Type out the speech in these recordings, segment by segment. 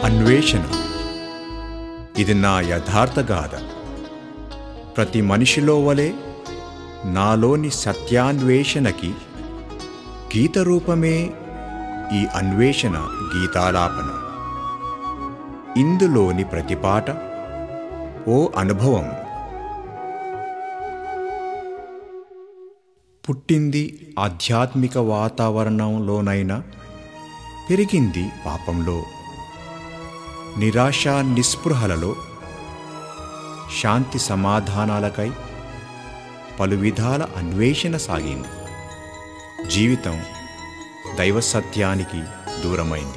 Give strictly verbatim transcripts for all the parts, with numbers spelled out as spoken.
అన్వేషణ. ఇది నా యథార్థ గాథ. ప్రతి మనిషిలో వలె నాలోని సత్యాన్వేషణకి గీతరూపమే ఈ అన్వేషణ గీతాలాపన. ఇందులోని ప్రతి పాట ఓ అనుభవం. పుట్టింది ఆధ్యాత్మిక వాతావరణంలోనైనా పెరిగింది పాపంలో. నిరాశ నిస్పృహలలో శాంతి సమాధానాలకై పలు విధాల అన్వేషణ సాగింది. జీవితం దైవ సత్యానికి దూరమైంది.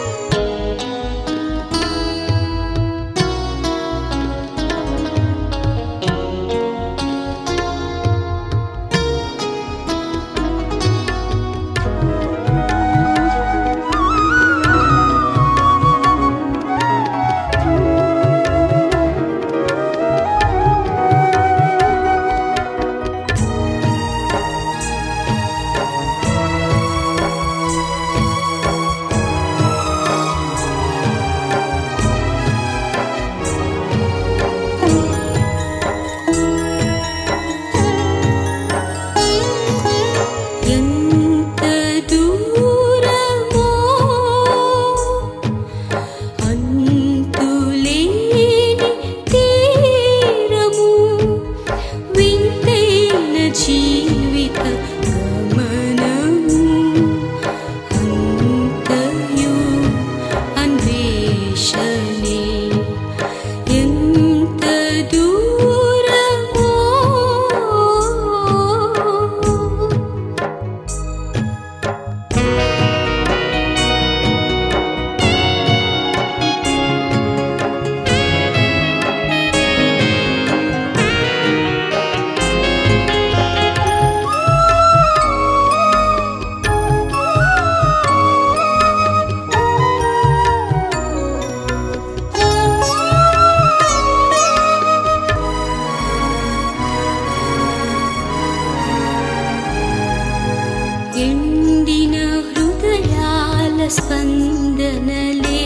ఎండిన హృదయాల స్పందనలే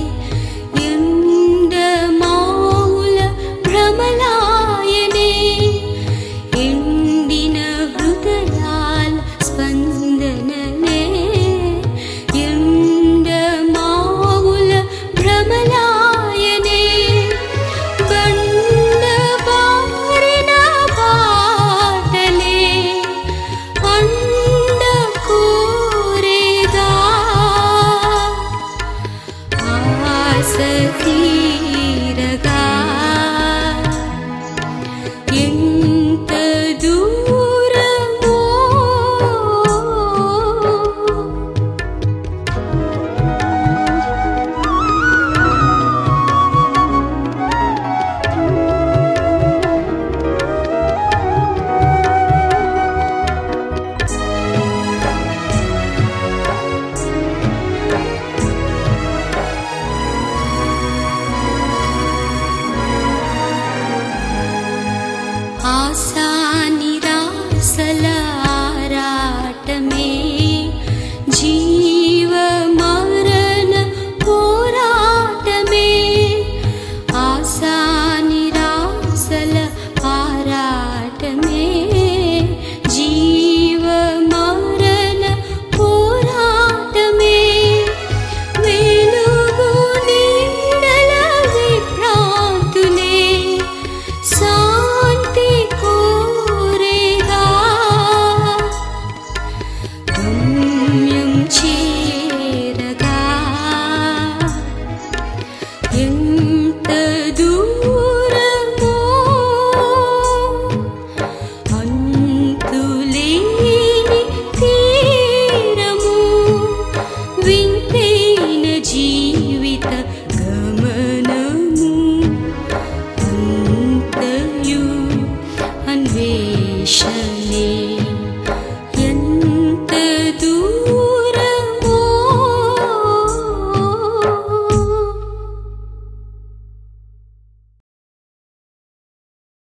ఎండ మావుల భ్రమలాయనే. ఎండిన హృదయాల స్పందనలే ఎండ మావుల భ్రమలాయనే. బండ బారిన బాటలే అండ కోరేగా ఆశ తీరగా. ఎంత దూరమో ఆశా నిరాశల ఆరాటమే జీవ మరణ పోరాటమే. ఆశా నిరాశల ఆరాటమే జీవ మరణ పోరాటమే. వెలుగు నీడల విభ్రాంతులే శాంతి కోరేగా. గమ్యం చేరగా ఎంత దూరమో అంతులేని తీరము. వింతైన జీవిత గమనము అంతయు అన్వేషణే.